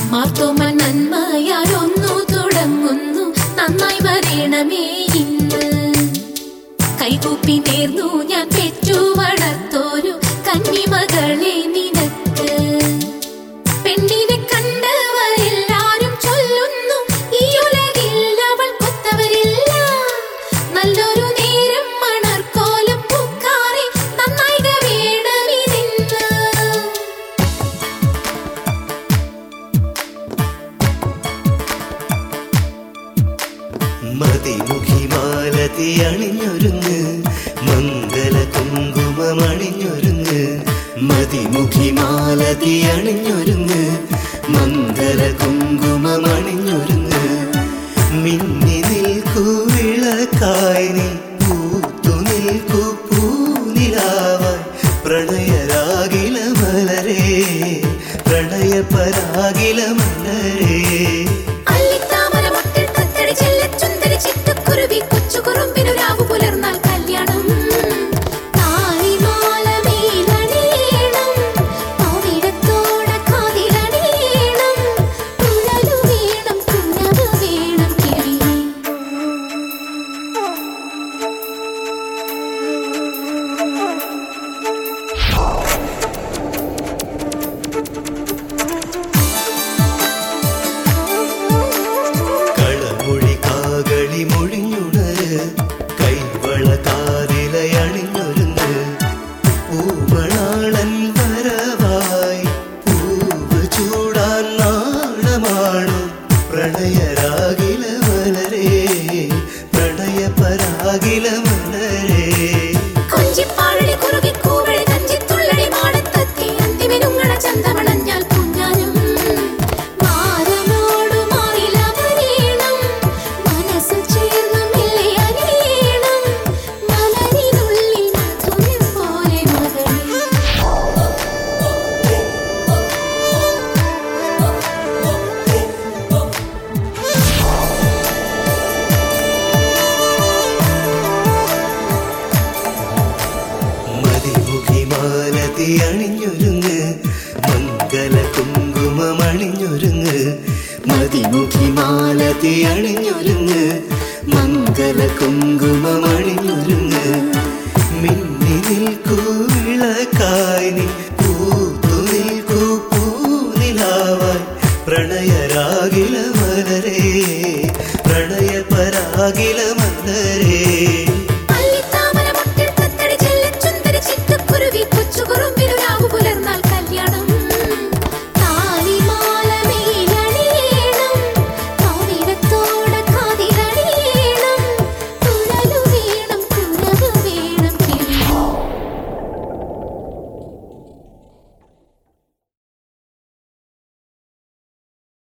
മാർത്തോമൻ നന്മയാലൊന്നു തുടങ്ങുന്നു, നന്നായി വരണമേ ഇന്ന്. കൈകൂപ്പി നേർന്നു ഞാൻ പെറ്റു വളർത്തോരു കന്നിമകളെ നിനക്ക്. പെണ്ണിനെ കണ്ടവരെല്ലാരും ചൊല്ലുന്നു, ഈ ഉലകിൽ അവൾ കൊത്തവരില്ല. നല്ലൊരു നേരം മണർക്കോലം പൂക്കാറെ നന്നായി വേണമിതിന്ന്. മതിമുഖി മാലതി അണിഞ്ഞൊരുങ്ങ്, മംഗല കുങ്കുമമണിഞ്ഞൊരുങ്ങ്. മതിമുഖി മാലതി അണിഞ്ഞൊരുങ്ങ്, മംഗല കുങ്കുമമണിഞ്ഞൊരുങ്ങ്. മിന്നി നിൽക്കൂ വിളക്കായി നീ, പൂത്തു നിൽക്കൂ പൂനിലാവായി. പ്രണയരാഗില മലരേ, പ്രണയപരാഗില മലരേ. കൊച്ചുകുറുമ്പിനൊരാവു പുലർന്നാൽ കല്യാണം. താലിമാല മേലണിയണം, പവിഴത്തോടെ കാതിലണിയണം. കുഴലു വേണം, കുഞ്ഞവ് വേണം കിളിയേ. കളമൊഴി കാകളി മൊഴിഞ്ഞുണര്, കൈവള കാതിലയണിഞ്ഞൊരുങ്ങ്. പൂമണാളൻ വരവായി, പൂവ് ചൂടാൻ നാണമാണു. പ്രണയരാഗില മലരേ, പ്രണയപരാഗില മലരേ. കൊഞ്ചിപ്പാഴി കുറുകി കൂവഴി കഞ്ചിത്തുള്ളടി മാടത്തെത്തി, അന്തിമിനുങ്ങണ ചന്തമണഞ്ഞാൽ കുഞ്ഞാനും. മാരനോടു മാറില വരേണം, മനസ്സിൽ ചേർന്നു മെല്ലെ അലിയണം. മലരിനുള്ളിൽ മധുരം പോലെ മകളേ. മതിമുഖി മാലതി അണിഞ്ഞൊരുങ്ങ്, മംഗല കുങ്കുമമണിഞ്ഞൊരുങ്ങ്. മതിമുഖി മാലതി അണിഞ്ഞൊരുങ്ങ്, മംഗല കുങ്കുമമണിഞ്ഞൊരുങ്ങ്. മിന്നി നിൽക്കൂ വിളക്കായി നീ, പൂത്തു നിൽക്കൂ പൂനിലാവായി. പ്രണയരാഗില മലരേ, പ്രണയപരാഗില മലരേ.